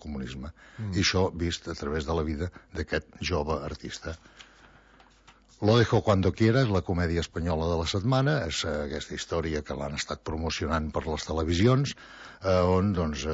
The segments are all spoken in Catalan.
comunisme. I això vist a través de la vida d'aquest jove artista. Lo dejo cuando quiera és la comèdia espanyola de la setmana, és aquesta història que l'han estat promocionant per les televisions, on doncs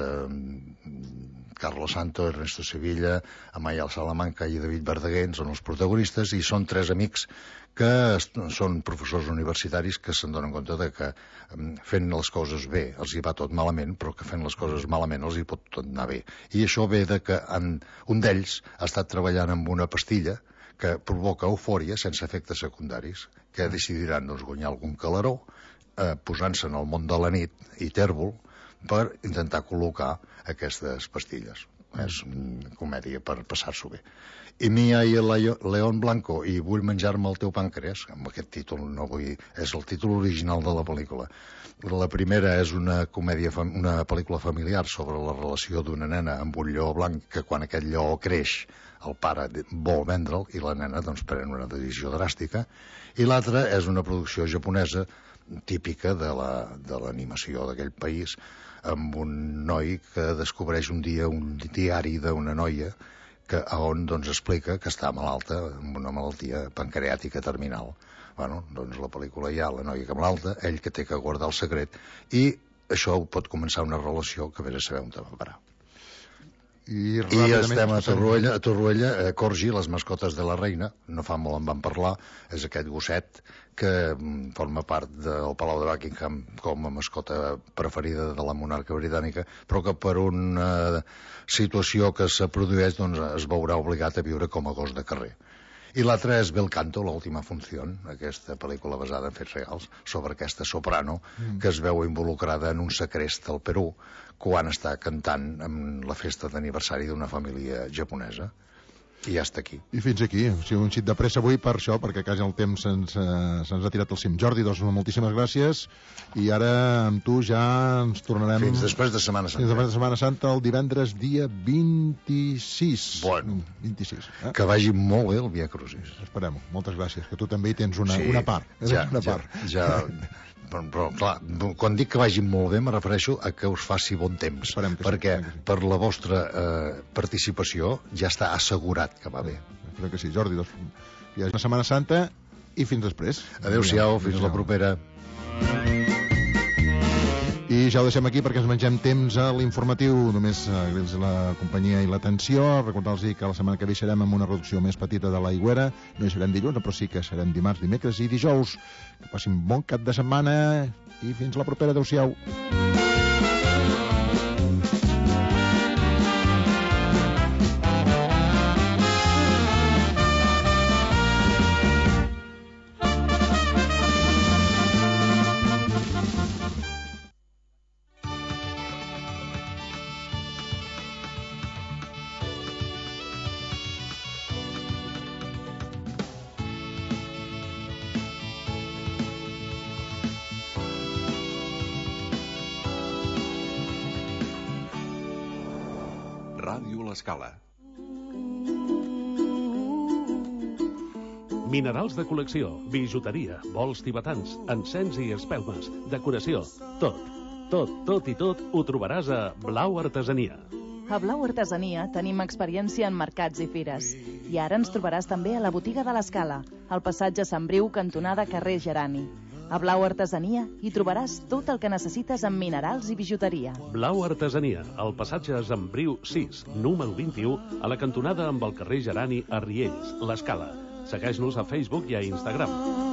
Carlos Santo, Ernesto Sevilla, Amaya Salamanca i David Verdaguer són els protagonistes, i són 3 amics que són professors universitaris que se'n donen compte de que fent les coses bé els hi va tot malament, però que fent les coses malament els hi pot tot anar bé. I això ve de que un d'ells ha estat treballant amb una pastilla que provoca eufòria sense efectes secundaris, que decidiran guanyar algun calaró posant-se en el món de la nit i tèrbol per intentar col·locar aquestes pastilles. És una comèdia per passar-s'ho bé. I Mia i el León Blanco i Vull menjar-me el teu pàncreas, amb aquest títol no vull... és el títol original de la pel·lícula. La primera és una pel·lícula familiar sobre la relació d'una nena amb un lleó blanc, que quan aquest lleó creix el pare vol vendre'l i la nena doncs pren una decisió dràstica, i l'altra és una producció japonesa típica de l'animació d'aquell país, amb un noi que descobreix un dia un diari d'una noia on doncs explica que està malalta amb una malaltia pancreàtica terminal. Doncs la pel·lícula hi ha la noia que malalta, ell que té que guardar el secret, i això pot començar una relació que vés a saber on va parar. I estem a Torroella, Corgi, les mascotes de la reina, no fa molt en van parlar, és aquest gosset que forma part del Palau de Buckingham com a mascota preferida de la monarca britànica, però que per una situació que se produeix doncs es veurà obligat a viure com a gos de carrer. I l'altra és Bel Canto, l'última funció, aquesta pel·lícula basada en fets reals sobre aquesta soprano que es veu involucrada en un segrest al Perú quan està cantant en la festa d'aniversari d'una família japonesa. I ja està aquí. I fins aquí. O sigui, un xic de pressa avui per això, perquè quasi el temps se'ns ha tirat al cim. Jordi, doncs moltíssimes gràcies. I ara amb tu ja ens tornarem... Fins després de Setmana Santa. Fins després de Setmana Santa, el divendres dia 26. Bueno. 26. Que vagi molt bé el Via Crucis. Esperem-ho. Moltes gràcies. Que tu també hi tens una part. Ja. Però clar, quan dic que vagi molt bé me refereixo a que us faci bon temps, perquè per la vostra participació ja està assegurat que va bé. Espero que sí, Jordi, doncs ja és una Setmana Santa i fins després. Adéu-siau, fins la propera. I ja ho deixem aquí perquè ens mengem temps a l'informatiu. Només agrair la companyia i l'atenció. Recordar-los que la setmana que ve serem amb una reducció més petita de l'Aigüera. No hi serem dilluns, però sí que serem dimarts, dimecres i dijous. Que passin bon cap de setmana i fins la propera. Adéu-siau. Ràdio L'Escala. Minerals de col·lecció, bijuteria, bols tibetans, encens i espelmes, decoració, tot ho trobaràs a Blau Artesania. A Blau Artesania tenim experiència en mercats i fires. I ara ens trobaràs també a la botiga de l'Escala, al passatge Sant Briu, cantonada carrer Gerani. A Blau Artesania hi trobaràs tot el que necessites en minerals i bijuteria. Blau Artesania, al passatge Sant Briu 6, número 21, a la cantonada amb el carrer Gerani a Riells, l'Escala. Segueix-nos a Facebook i a Instagram.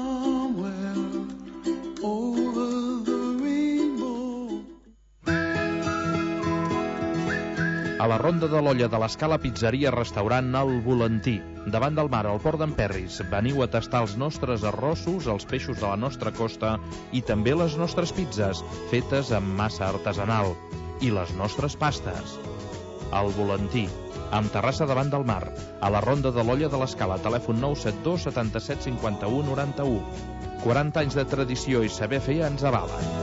A la Ronda de l'Olla de l'Escala, pizzeria restaurant El Volantí. Davant del mar, al port d'Emperris. Veniu a tastar els nostres arrossos, els peixos de la nostra costa i també les nostres pizzas, fetes amb massa artesanal. I les nostres pastes. El Volantí, amb terrassa davant del mar. A la Ronda de l'Olla de l'Escala, telèfon 972 77 51 91. 40 anys de tradició i saber fer ens avalen.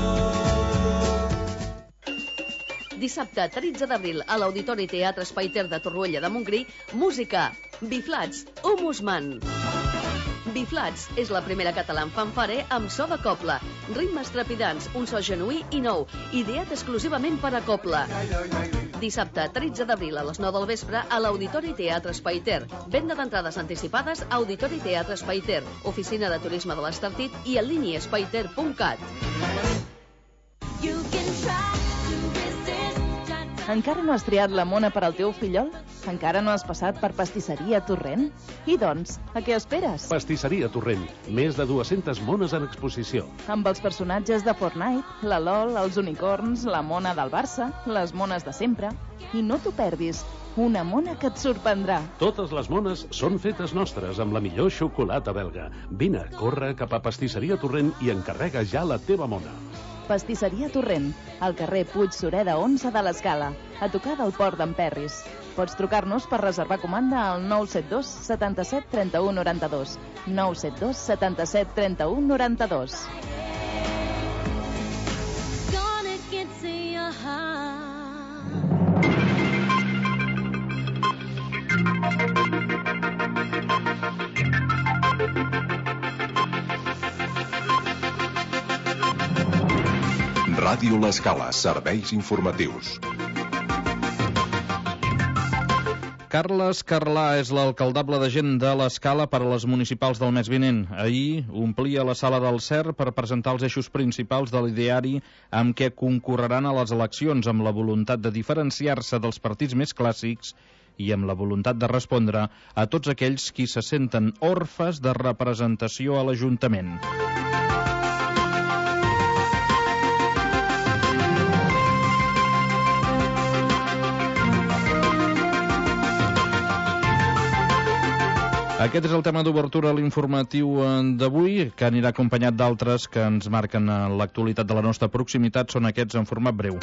Dissabte 13 d'abril a l'Auditori Teatre Espai Ter de Torroella de Montgrí, música, Biflats, Humusman. Biflats és la primera català en fanfare amb so de cobla, ritmes trepidants, un so genuí i nou, ideat exclusivament per a cobla. Dissabte 13 d'abril a les 9 del vespre a l'Auditori Teatre Espai Ter. Venda d'entrades anticipades a Auditori Teatre Espai Ter, oficina de turisme de l'Estartit i en línia espaiter.cat. Encara no has triat la mona per al teu fillol? Encara no has passat per Pastisseria Torrent? I doncs, a què esperes? Pastisseria Torrent. Més de 200 mones en exposició. Amb els personatges de Fortnite, la LOL, els unicorns, la mona del Barça, les mones de sempre. I no t'ho perdis, una mona que et sorprendrà. Totes les mones són fetes nostres amb la millor xocolata belga. Vine, corre cap a Pastisseria Torrent i encarrega ja la teva mona. Pastisseria Torrent, al carrer Puig Sureda 11 de l'Escala, a tocar del Port d'en Perris. Pots trucar-nos per reservar comanda al 972 77 31 92. 972 77 31 92. Ràdio L'Escala, serveis informatius. Carles Carlà és l'alcaldable de gent de l'Escala per a les municipals del mes vinent. Ahir omplia la sala del CER per presentar els eixos principals de l'ideari amb què concorreran a les eleccions, amb la voluntat de diferenciar-se dels partits més clàssics i amb la voluntat de respondre a tots aquells qui se senten orfes de representació a l'Ajuntament. Aquest és el tema d'obertura a l'informatiu d'avui, que anirà acompanyat d'altres que ens marquen l'actualitat de la nostra proximitat. Són aquests en format breu.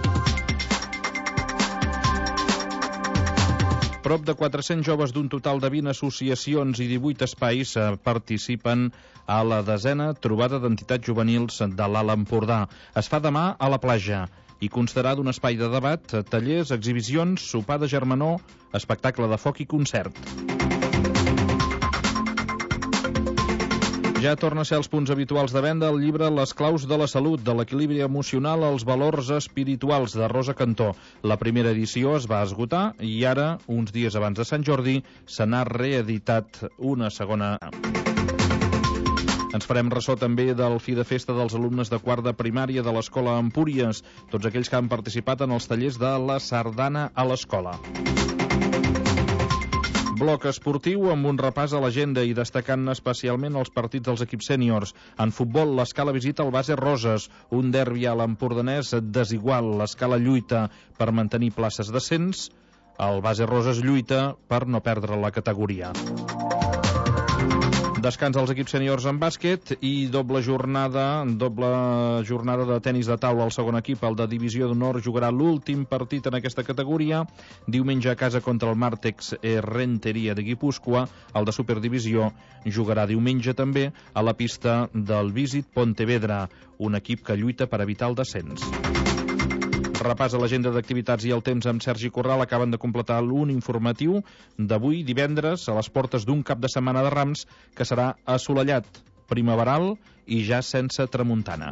Prop de 400 joves d'un total de 20 associacions i 18 espais participen a la 10a trobada d'entitats juvenils de l'Alt Empordà. Es fa demà a la platja i constarà d'un espai de debat, tallers, exhibicions, sopar de germanor, espectacle de foc i concert. Ja torna a ser els punts habituals de venda el llibre Les claus de la salut, de l'equilibri emocional als valors espirituals, de Rosa Cantó. La primera edició es va esgotar i ara, uns dies abans de Sant Jordi, se n'ha reeditat una segona. Ens farem ressò també del fi de festa dels alumnes de quart de primària de l'Escola Empúries, tots aquells que han participat en els tallers de la sardana a l'escola. Bloc esportiu amb un repàs a l'agenda i destacant especialment els partits dels equips sèniors. En futbol, l'Escala visita el Base Roses, un derbi a l'empordanès desigual. L'Escala lluita per mantenir places d'ascens, el Base Roses lluita per no perdre la categoria. Descans als equips sèniors en bàsquet i doble jornada de tenis de taula al segon equip. El de Divisió d'Honor jugarà l'últim partit en aquesta categoria. Diumenge a casa contra el Màrtex Renteria de Guipúscoa. El de Superdivisió jugarà diumenge també a la pista del Visit Pontevedra, un equip que lluita per evitar el descens. Repàs a l'agenda d'activitats i el temps amb Sergi Corral. Acaben de completar l'un informatiu d'avui, divendres, a les portes d'un cap de setmana de Rams que serà assolellat, primaveral i ja sense tramuntana.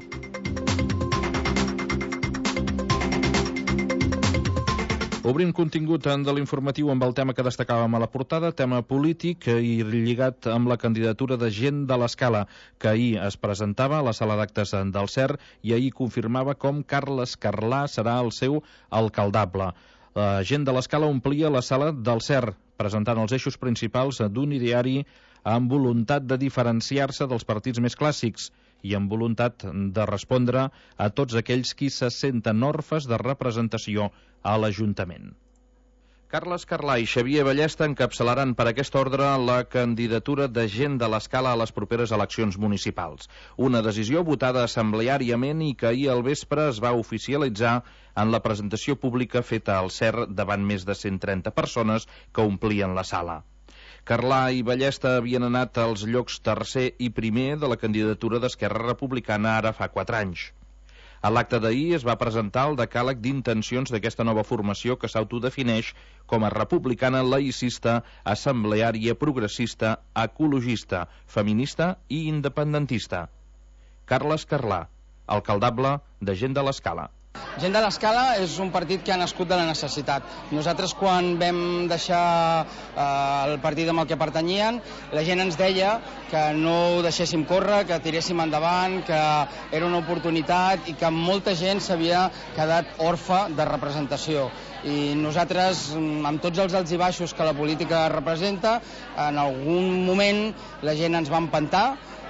Obrim contingut de l'informatiu amb el tema que destacàvem a la portada, tema polític i lligat amb la candidatura de gent de l'Escala, que ahir es presentava a la sala d'actes del CER i ahir confirmava com Carles Carlà serà el seu alcaldable. La gent de l'Escala omplia la sala del CER, presentant els eixos principals d'un ideari amb voluntat de diferenciar-se dels partits més clàssics i amb voluntat de respondre a tots aquells qui se senten orfes de representació a l'Ajuntament. Carles Carlà i Xavier Ballesta encapçalaran per aquest ordre la candidatura de gent de l'Escala a les properes eleccions municipals. Una decisió votada assembleàriament i que ahir al vespre es va oficialitzar en la presentació pública feta al CER davant més de 130 persones que omplien la sala. Carlà i Ballesta havien anat als llocs tercer i primer de la candidatura d'Esquerra Republicana ara fa 4 anys. A l'acte d'ahir es va presentar el decàleg d'intencions d'aquesta nova formació que s'autodefineix com a republicana, laïcista, assembleària, progressista, ecologista, feminista i independentista. Carles Carlà, alcaldable de gent de l'Escala. Gent de l'Escala és un partit que ha nascut de la necessitat. Nosaltres, quan vam deixar el partit amb el que pertanyien, la gent ens deia que no ho deixéssim córrer, que tiréssim endavant, que era una oportunitat i que molta gent s'havia quedat orfe de representació. I nosaltres, amb tots els alts i baixos que la política representa, en algun moment la gent ens va empentar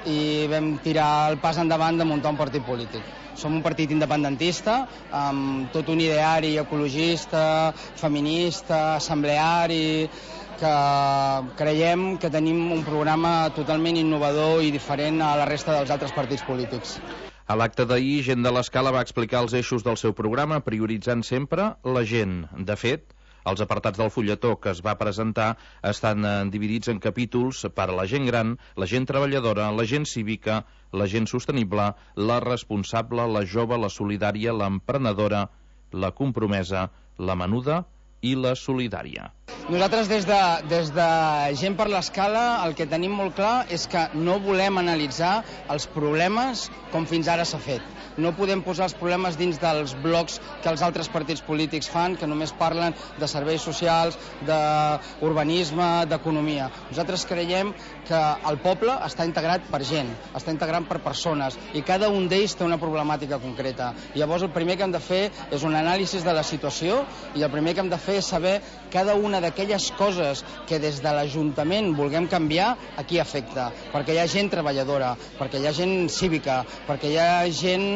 i vam tirar el pas endavant de muntar un partit polític. Som un partit independentista, amb tot un ideari ecologista, feminista, assembleari, que creiem que tenim un programa totalment innovador i diferent a la resta dels altres partits polítics. A l'acte d'ahir, Gent de l'Escala va explicar els eixos del seu programa, prioritzant sempre la gent. De fet, els apartats del fulletó que es va presentar estan dividits en capítols per a la gent gran, la gent treballadora, la gent cívica, la gent sostenible, la responsable, la jove, la solidària, l'emprenedora, la compromesa, la menuda i la solidària. Nosaltres des de Gent per l'Escala el que tenim molt clar és que no volem analitzar els problemes com fins ara s'ha fet. No podem posar els problemes dins dels blocs que els altres partits polítics fan, que només parlen de serveis socials, d'urbanisme, d'economia. Nosaltres creiem que el poble està integrat per gent, està integrat per persones, i cada un d'ells té una problemàtica concreta. Llavors el primer que hem de fer és un anàlisi de la situació, i el primer que hem de fer és saber cada una d'aquelles coses que des de l'Ajuntament vulguem canviar, a qui afecta. Perquè hi ha gent treballadora, perquè hi ha gent cívica, perquè hi ha gent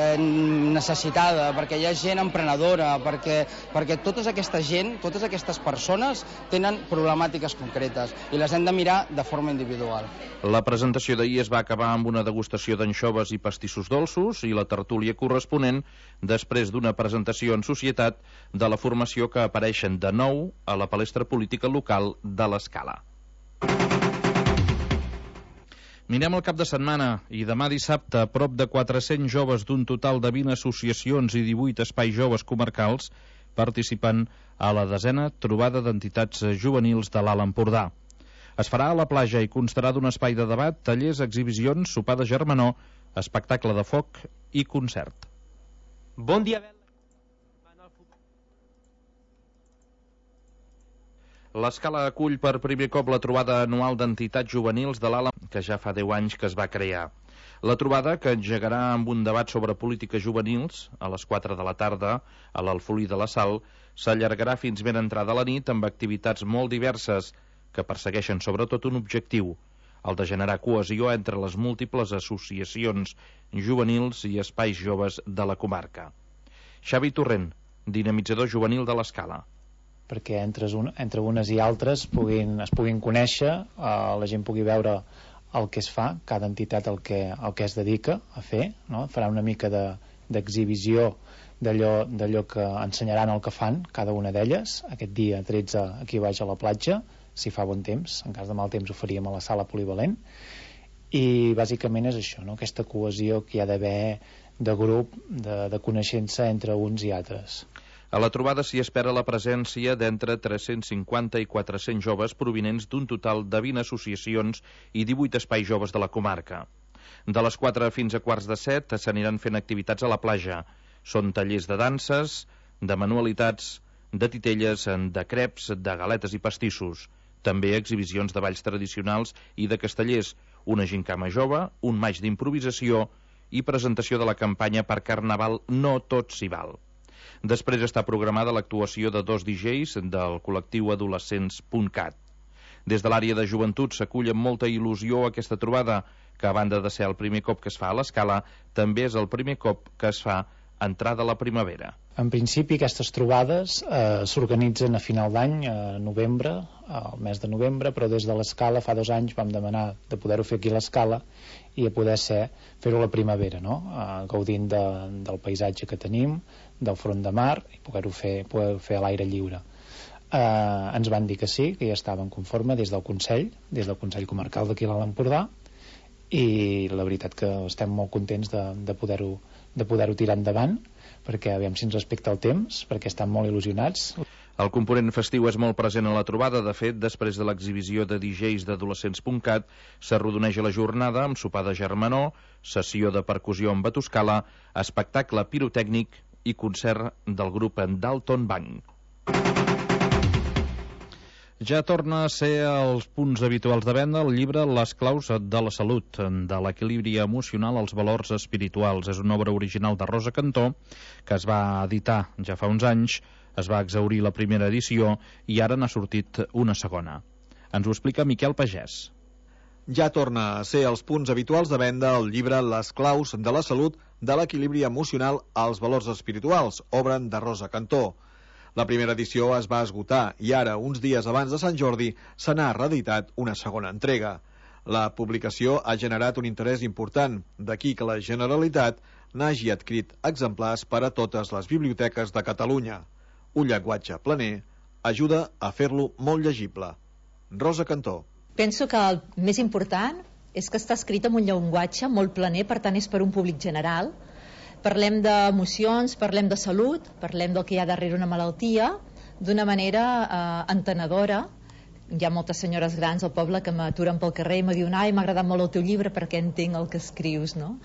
necessitada, perquè hi ha gent emprenedora, perquè tota aquesta gent, totes aquestes persones tenen problemàtiques concretes i les hem de mirar de forma individual. La presentació d'ahir es va acabar amb una degustació d'anxoves i pastissos dolços i la tertúlia corresponent després d'una presentació en societat de la formació que apareixen de nou a la palestra política local de l'Escala. Mirem el cap de setmana i demà dissabte prop de 400 joves d'un total de 20 associacions i 18 espais joves comarcals participen a la 10a trobada d'entitats juvenils de l'Alt Empordà. Es farà a la platja i constarà d'un espai de debat, tallers, exhibicions, sopar de germanor, espectacle de foc i concert. Bon dia, L'Escala acull per primer cop la trobada anual d'entitats juvenils de l'Alt, que ja fa 10 anys que es va crear. La trobada, que engegarà amb un debat sobre polítiques juvenils, a les 4 de la tarda, a l'Alfolí de la Sal, s'allargarà fins ben entrada la nit amb activitats molt diverses que persegueixen sobretot un objectiu, el de generar cohesió entre les múltiples associacions juvenils i espais joves de la comarca. Xavi Torrent, dinamitzador juvenil de l'Escala. Perquè entre unes i altres es puguin conèixer, la gent pugui veure el que es fa, cada entitat el que es dedica a fer, no? Farà una mica d'exhibició d'allò que ensenyaran el que fan cada una d'elles. Aquest dia 13 aquí baix a la platja, si fa bon temps, en cas de mal temps ho faríem a la sala polivalent, i bàsicament és això, no? Aquesta cohesió que hi ha d'haver de grup, de coneixença entre uns i altres. A la trobada s'hi espera la presència d'entre 350 i 400 joves provinents d'un total de 20 associacions i 18 espais joves de la comarca. De les 4 fins a quarts de 7 s'aniran fent activitats a la platja. Són tallers de danses, de manualitats, de titelles, de creps, de galetes i pastissos. També exhibicions de balls tradicionals i de castellers, una gincama jove, un maig d'improvisació i presentació de la campanya per Carnaval No Tot s'hi val. Després està programada l'actuació de 2 DJs del col·lectiu adolescents.cat. Des de l'àrea de joventut s'acull amb molta il·lusió aquesta trobada, que a banda de ser el primer cop que es fa a l'Escala, també és el primer cop que es fa entrada a la primavera. En principi aquestes trobades s'organitzen a final d'any, a novembre, al mes de novembre, però des de l'Escala fa 2 anys vam demanar de poder-ho fer aquí a l'Escala i a poder fer-ho a la primavera, no? Gaudint del paisatge que tenim, del front de mar, i poder-ho fer a l'aire lliure. Ens van dir que sí, que ja estaven conforme des del Consell Comarcal d'aquí a l'Alt Empordà, i la veritat que estem molt contents de poder-ho tirar endavant, perquè aviam si ens respecta el temps, perquè estan molt il·lusionats. El component festiu és molt present a la trobada. De fet, després de l'exhibició de DJs d'adolescents.cat, s'arrodoneja la jornada amb sopar de germanor, sessió de percussió amb batuscala, espectacle pirotècnic i concert del grup Dalton Bank. Ja torna a ser als punts habituals de venda el llibre Les claus de la salut, de l'equilibri emocional als valors espirituals. És una obra original de Rosa Cantó, que es va editar ja fa uns anys, es va exhaurir la primera edició i ara n'ha sortit una segona. Ens ho explica Miquel Pagès. Ja torna a ser als punts habituals de venda el llibre Les claus de la salut, de l'equilibri emocional als valors espirituals, obra de Rosa Cantó. La primera edició es va esgotar i ara, uns dies abans de Sant Jordi, se n'ha reeditat una segona entrega. La publicació ha generat un interès important, d'aquí que la Generalitat n'hagi adquirit exemplars per a totes les biblioteques de Catalunya. Un llenguatge planer ajuda a fer-lo molt llegible. Rosa Cantó. Penso que el més important és que està escrit en un llenguatge molt planer, per tant és per un públic general. Parlem d'emocions, parlem de salut, parlem del que hi ha darrere una malaltia, d'una manera entenedora. Hi ha moltes senyores grans al poble que m'aturen pel carrer i me diuen «Ai, m'ha agradat molt el teu llibre perquè entenc el que escrius», no?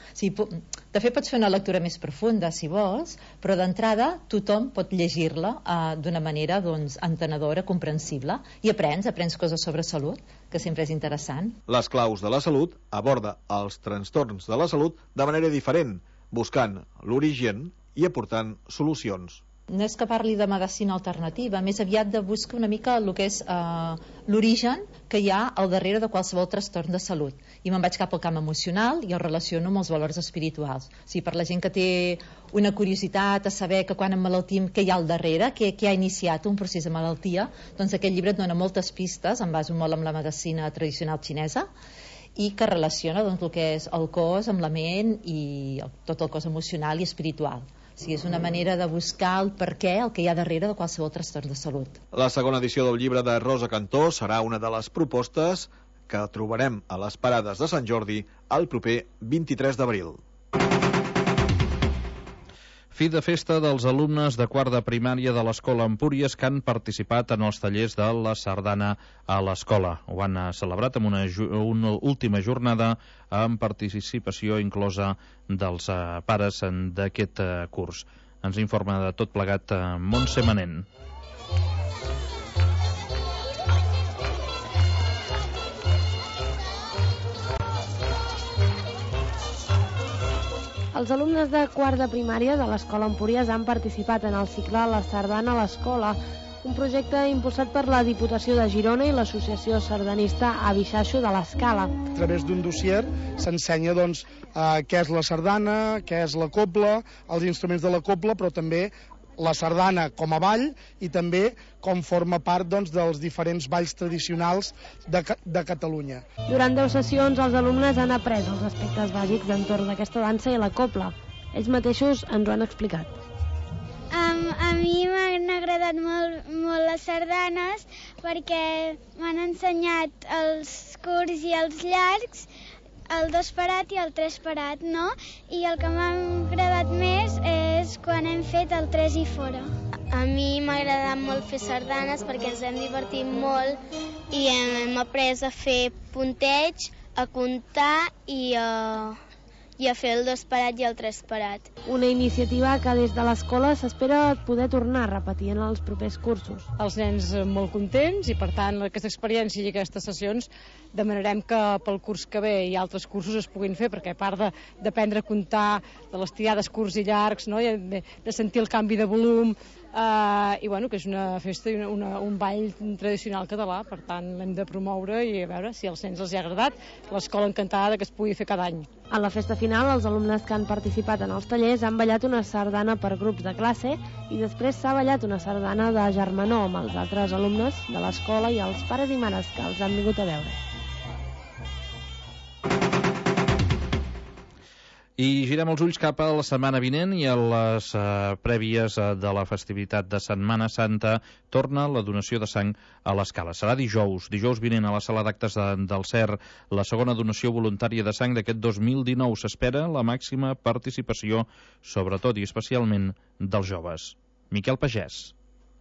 De fet, pots fer una lectura més profunda, si vols, però d'entrada tothom pot llegir-la d'una manera entenedora, comprensible, i aprens coses sobre salut, que sempre és interessant. Les claus de la salut aborda els trastorns de la salut de manera diferent, buscant l'origen i aportant solucions. No és que parli de medicina alternativa, més aviat de buscar una mica el que és l'origen que hi ha al darrere de qualsevol trastorn de salut. I me'n vaig cap al camp emocional i el relaciono amb els valors espirituals. O sigui, per la gent que té una curiositat a saber que quan emmalaltim què hi ha al darrere, què ha iniciat un procés de malaltia, doncs aquest llibre et dona moltes pistes, em baso molt en la medicina tradicional xinesa, i que relaciona el que és el cos amb la ment i tot el cos emocional i espiritual. O sigui, és una manera de buscar el perquè, el que hi ha darrere de qualsevol trastorn de salut. La segona edició del llibre de Rosa Cantó serà una de les propostes que trobarem a les parades de Sant Jordi el proper 23 d'abril. Fi de festa dels alumnes de quart de primària de l'Escola Empúries que han participat en els tallers de la sardana a l'escola. Ho han celebrat amb una última jornada amb participació inclosa dels pares d'aquest curs. Ens informa de tot plegat Montse Manent. Els alumnes de quart de primària de l'Escola Empúries han participat en el cicle La Sardana a l'Escola, un projecte impulsat per la Diputació de Girona i l'Associació Sardanista Abixaixo de l'Escala. A través d'un dossier s'ensenya què és la sardana, què és la cobla, els instruments de la cobla, però també la sardana com a ball i també com forma part dels diferents balls tradicionals de Catalunya. Durant 10 sessions els alumnes han après els aspectes bàsics d'entorn d'aquesta dansa i la cobla. Ells mateixos ens ho han explicat. A mi m'han agradat molt les sardanes perquè m'han ensenyat els curts i els llargs, el 2 parat i el 3 parat, no? I el que m'ha agradat més és quan hem fet el 3 i fora. A mi m'ha agradat molt fer sardanes perquè ens hem divertit molt i hem après a fer punteig, a comptar i a fer el 2 parat i el 3 parat. Una iniciativa que des de l'escola s'espera poder tornar a repetir en els propers cursos. Els nens molt contents i per tant aquesta experiència i aquestes sessions demanarem que pel curs que ve i altres cursos es puguin fer, perquè a part d'aprendre a comptar de les tirades curts i llargs, no? De sentir el canvi de volum, i que és una festa i un ball tradicional català, per tant l'hem de promoure i a veure si als nens els ha agradat. L'escola encantada que es pugui fer cada any. A la festa final, els alumnes que han participat en els tallers han ballat una sardana per grups de classe i després s'ha ballat una sardana de germanor amb els altres alumnes de l'escola i els pares i mares que els han vingut a veure. I girem els ulls cap a la setmana vinent i a les prèvies de la festivitat de Setmana Santa torna la donació de sang a l'Escala. Serà dijous vinent a la sala d'actes del CER, la segona donació voluntària de sang d'aquest 2019. S'espera la màxima participació, sobretot i especialment dels joves. Miquel Pagès.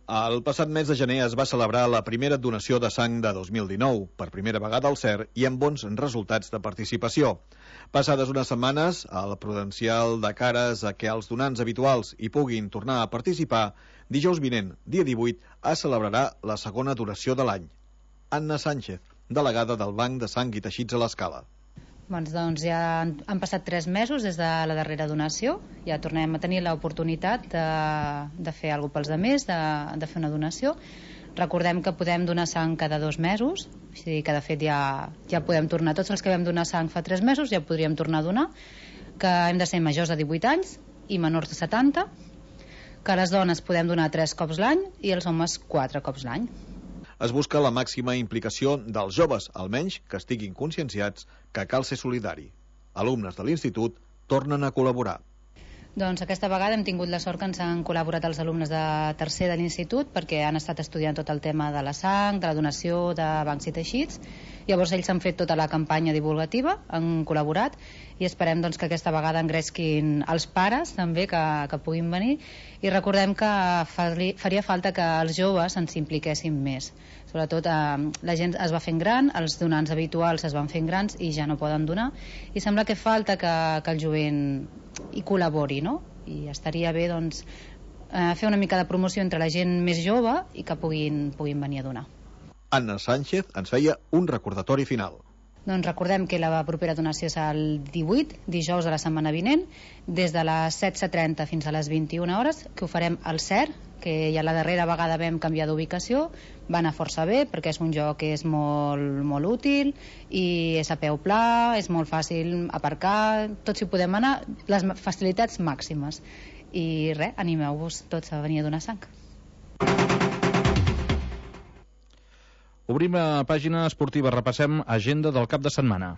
El passat mes de gener es va celebrar la primera donació de sang de 2019, per primera vegada al CER i amb bons resultats de participació. Passades unes setmanes, el Prudencial de cares a que els donants habituals hi puguin tornar a participar, dijous vinent, dia 18, es celebrarà la segona donació de l'any. Anna Sánchez, delegada del Banc de Sang i Teixits a l'Escala. Doncs ja han passat 3 mesos des de la darrera donació, ja tornem a tenir l'oportunitat de fer alguna cosa pels altres, de fer una donació. Recordem que podem donar sang cada 2 mesos, o sigui que de fet ja podem tornar, tots els que vam donar sang fa 3 mesos ja podríem tornar a donar, que hem de ser majors de 18 anys i menors de 70, que les dones podem donar 3 cops l'any i els homes 4 cops l'any. Es busca la màxima implicació dels joves, almenys que estiguin conscienciats que cal ser solidari. Alumnes de l'institut tornen a col·laborar. Doncs aquesta vegada hem tingut la sort que ens han col·laborat els alumnes de tercer de l'institut perquè han estat estudiant tot el tema de la sang, de la donació, de bancs i teixits. Llavors ells han fet tota la campanya divulgativa, han col·laborat i esperem doncs, que aquesta vegada engresquin els pares també que puguin venir i recordem que faria falta que els joves ens impliquessin més. Sobretot la gent es va fent gran, els donants habituals es van fent grans i ja no poden donar i sembla que falta que el jovent hi col·labori, no? I estaria bé doncs, fer una mica de promoció entre la gent més jove i que puguin venir a donar. Anna Sánchez ens feia un recordatori final. Doncs recordem que la propera donació és el 18, dijous de la setmana vinent, des de les 16:30 fins a les 21 hores, que ho farem al CER, que ja la darrera vegada vam canviar d'ubicació, va anar força bé perquè és un lloc que és molt útil i és a peu pla, és molt fàcil aparcar, tots hi podem anar, les facilitats màximes. I res, animeu-vos tots a venir a donar sang. Obrim a pàgina esportiva, repassem agenda del cap de setmana.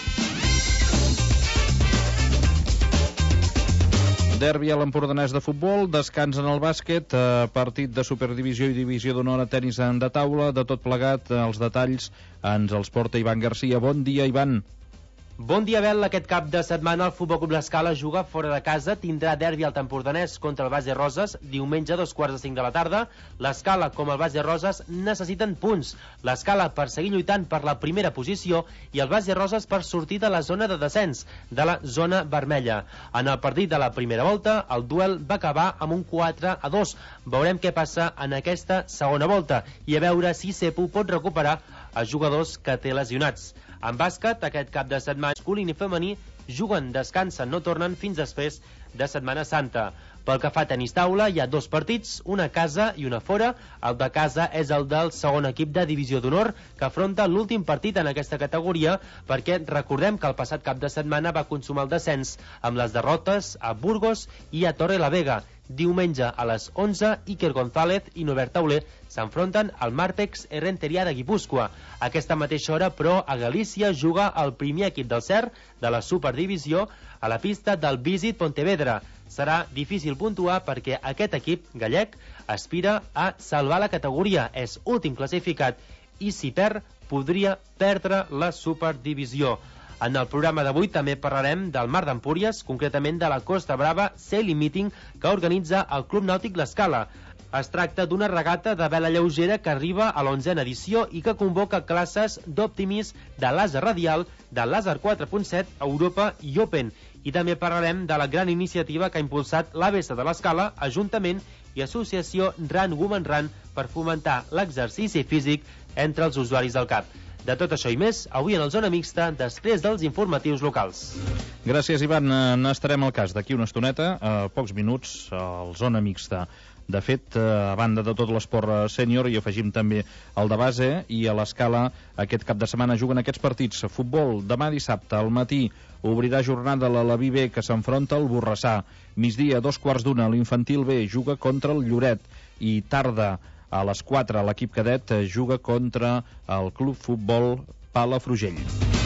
Derbi a l'Empordanès de futbol, descans en el bàsquet, partit de Superdivisió i Divisió d'Honor a tenis de taula, de tot plegat, els detalls ens els porta Ivan Garcia. Bon dia, Ivan. Bon dia, Abel. Aquest cap de setmana el Futbol Club L'Escala juga fora de casa, tindrà derbi al Empordanès contra el Base Roses, diumenge a 2:45 de la tarda. L'Escala, com el Base Roses, necessiten punts. L'Escala per seguir lluitant per la primera posició i el Base Roses per sortir de la zona de descens, de la zona vermella. En el partit de la primera volta, el duel va acabar amb un 4-2. Veurem què passa en aquesta segona volta i a veure si Cepu pot recuperar els jugadors que té lesionats. En bàsquet, aquest cap de setmana masculí i femení juguen, descansen, no tornen fins després de Setmana Santa. Pel que fa a tenis taula, hi ha 2 partits, una a casa i una fora. El de casa és el del segon equip de Divisió d'Honor, que afronta l'últim partit en aquesta categoria, perquè recordem que el passat cap de setmana va consumar el descens amb les derrotes a Burgos i a Torrelavega. Diumenge a les 11, Iker González i Norbert Tauler s'enfronten al Martex Errenteria de Guipúscoa. A aquesta mateixa hora, però, a Galícia juga el primer equip del CER de la Superdivisió a la pista del Visit Pontevedra. Serà difícil puntuar perquè aquest equip gallec aspira a salvar la categoria, és últim classificat i si perd podria perdre la Superdivisió. En el programa d'avui també parlarem del Mar d'Empúries, concretament de la Costa Brava Sailing Meeting que organitza el Club Nàutic L'Escala. Es tracta d'una regata de vela lleugera que arriba a l'11a edició i que convoca classes d'Optimis, de làser radial, de làser 4.7, Europa i Open. I també parlarem de la gran iniciativa que ha impulsat l'ABS de l'Escala, Ajuntament i Associació Run Women Run per fomentar l'exercici físic entre els usuaris del CAP. De tot això i més, avui en el Zona Mixta, després dels informatius locals. Gràcies, Ivan. N'estarem al cas d'aquí una estoneta, a pocs minuts, al Zona Mixta. De fet, a banda de tot l'esport sènior, hi afegim també el de base i a l'Escala aquest cap de setmana juguen aquests partits. Futbol, demà dissabte al matí obrirà jornada l'Alaví B que s'enfronta al Borrassà. Migdia, 2:15, l'infantil B juga contra el Lloret i tarda a les 4 l'equip cadet juga contra el Club Futbol Palafrugell.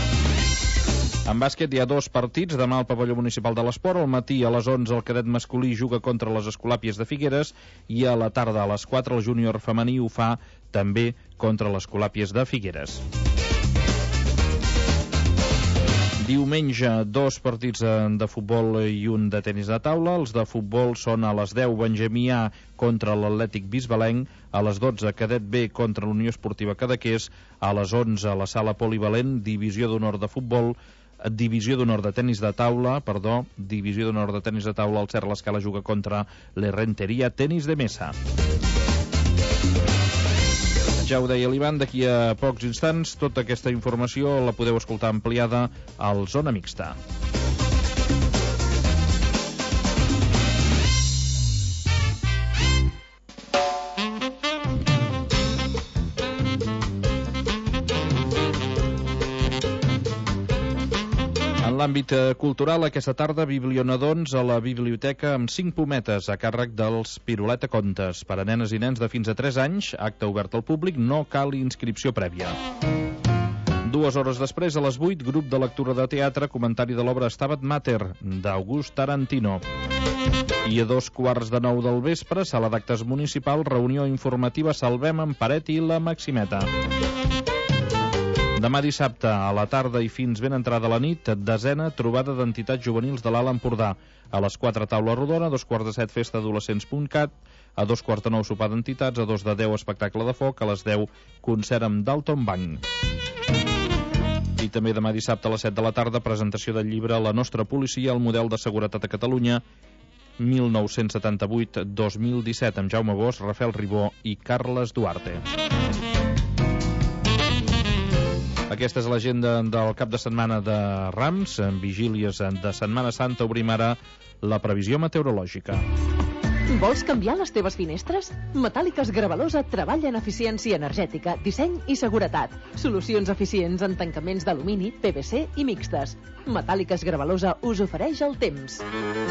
En bàsquet hi ha 2 partits, demà al pavelló municipal de l'Esport, al matí a les 11 el cadet masculí juga contra les Escolàpies de Figueres i a la tarda a les 4 el júnior femení ho fa també contra les Escolàpies de Figueres. Diumenge, 2 partits de futbol i un de tenis de taula. Els de futbol són a les 10 Benjamí A contra l'Atlètic Bisbalenc, a les 12 Cadet B contra l'Unió Esportiva Cadaqués, a les 11 a la Sala Polivalent, divisió d'honor de futbol, divisió d'honor de tenis de taula, divisió d'honor de tenis de taula, el Serra l'Escala juga contra l'Errenteria Tenis de Mesa. Ja ho deia l'Ivan, d'aquí a pocs instants tota aquesta informació la podeu escoltar ampliada al Zona Mixta. En l'àmbit cultural, aquesta tarda, biblionadons a la biblioteca amb 5 pometes a càrrec dels Piruleta Contes. Per a nenes i nens de fins a 3 anys, acte obert al públic, no cal inscripció prèvia. 2 hores després, a les 8, grup de lectura de teatre, comentari de l'obra Stabat Mater, d'August Tarantino. I a 8:15 del vespre, sala d'actes municipal, reunió informativa Salvem en Paret i la Maximeta. Demà dissabte, a la tarda i fins ben entrada la nit, 10a trobada d'entitats juvenils de l'Alt Empordà. A les 4, taula rodona, a 7:15 festa adolescents.cat, a 9:15 sopar d'entitats, a 2:10 espectacle de foc, a les 10 concert amb Dalton Bank. I també demà dissabte a les 7 de la tarda, presentació del llibre La nostra policia, el model de seguretat a Catalunya, 1978-2017, amb Jaume Bosch, Rafael Ribó i Carles Duarte. Aquesta és l'agenda del cap de setmana de Rams, en vigílies de Setmana Santa. Obrim ara la previsió meteorològica. Vols canviar les teves finestres? Metàl·liques Gravalosa treballa en eficiència energètica, disseny i seguretat. Solucions eficients en tancaments d'alumini, PVC i mixtes. Metàl·liques Gravalosa us ofereix el temps.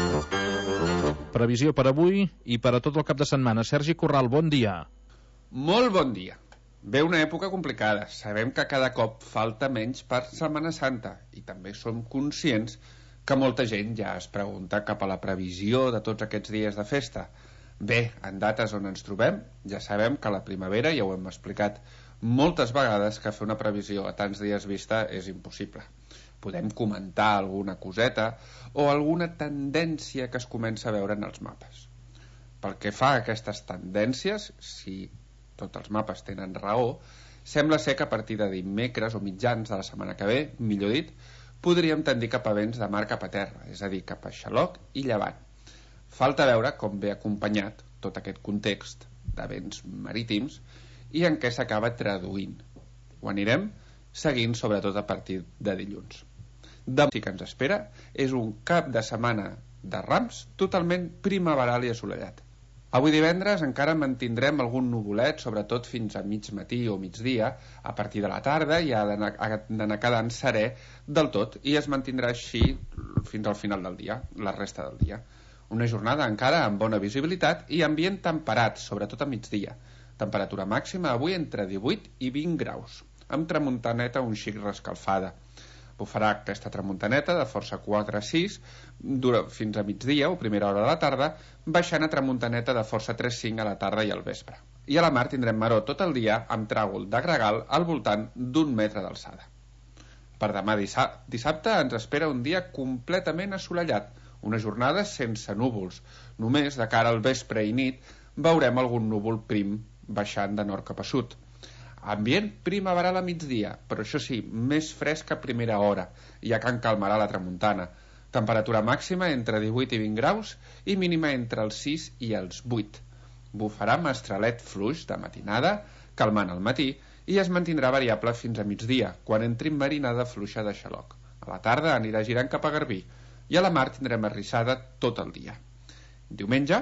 Previsió per avui i per a tot el cap de setmana. Sergi Corral, bon dia. Molt bon dia. Ve una època complicada. Sabem que cada cop falta menys per Setmana Santa i també som conscients que molta gent ja es pregunta cap a la previsió de tots aquests dies de festa. Bé, en dates on ens trobem, ja sabem que la primavera, ja ho hem explicat moltes vegades, que fer una previsió a tants dies vista és impossible. Podem comentar alguna coseta o alguna tendència que es comença a veure en els mapes. Pel que fa a aquestes tendències, si tots els mapes tenen raó, sembla ser que a partir de dimecres o mitjans de la setmana que ve, millor dit, podríem tendir cap a vents de mar cap a terra, és a dir, cap a Xaloc i Llevant. Falta veure com ve acompanyat tot aquest context de vents marítims i en què s'acaba traduint. Ho anirem seguint sobretot a partir de dilluns. Demà que ens espera és un cap de setmana de Rams totalment primaveral i assolellat. Avui divendres encara mantindrem algun nuvolet, sobretot fins a mig matí o migdia. A partir de la tarda ja ha d'anar quedant serè del tot i es mantindrà així fins al final del dia, la resta del dia. Una jornada encara amb bona visibilitat i ambient temperat, sobretot a migdia. Temperatura màxima avui entre 18 i 20 graus, amb tramuntaneta un xic rescalfada. Bufarà aquesta tramuntaneta de força 4 a 6 fins a migdia o primera hora de la tarda, baixant a tramuntaneta de força 3-5 a la tarda i al vespre. I a la mar tindrem maror tot el dia amb tràgol de gregal al voltant d'1 metre d'alçada. Per demà dissabte ens espera un dia completament assolellat, una jornada sense núvols. Només de cara al vespre i nit veurem algun núvol prim baixant de nord cap a sud. Ambient primaveral a migdia, però això sí, més fresc a primera hora, ja que en calmarà la tramuntana. Temperatura màxima entre 18 i 20 graus i mínima entre els 6 i els 8. Bufarà mestralet fluix de matinada, calmant al matí, i es mantindrà variable fins a migdia, quan entri marinada fluixa de Xaloc. A la tarda anirà girant cap a Garbí, i a la mar tindrem arrissada tot el dia. Diumenge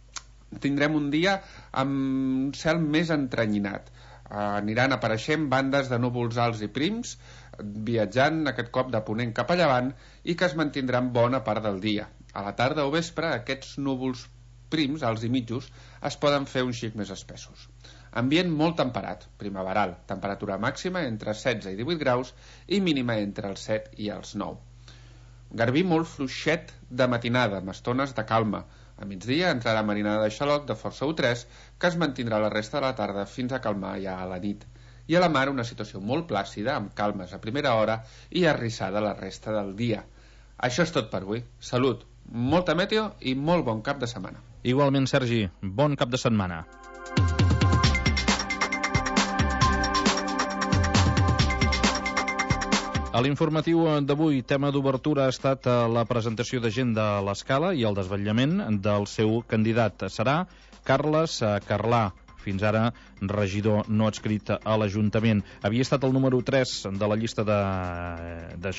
tindrem un dia amb un cel més entrenyinat. Aniran apareixent bandes de núvols alts i prims, viatjant aquest cop de ponent cap a llevant i que es mantindran bona part del dia. A la tarda o vespre aquests núvols prims, alts i mitjos, es poden fer un xic més espessos. Ambient molt temperat, primaveral, temperatura màxima entre 16 i 18 graus i mínima entre els 7 i els 9. Garbí molt fluixet de matinada, amb estones de calma. A migdia entrarà marinada de Xaloc de força U3, que es mantindrà la resta de la tarda fins a calmar ja a la nit. i a la mar una situació molt plàcida, amb calmes a primera hora i arrissada la resta del dia. Això és tot per avui. Salut, molta meteo i molt bon cap de setmana. Igualment, Sergi, bon cap de setmana. A l'informatiu d'avui, tema d'obertura ha estat la presentació de gent de l'Escala i el desvetllament del seu candidat. Serà Carles Carlà, fins ara regidor no adscrit a l'Ajuntament. Havia estat el número 3 de la llista de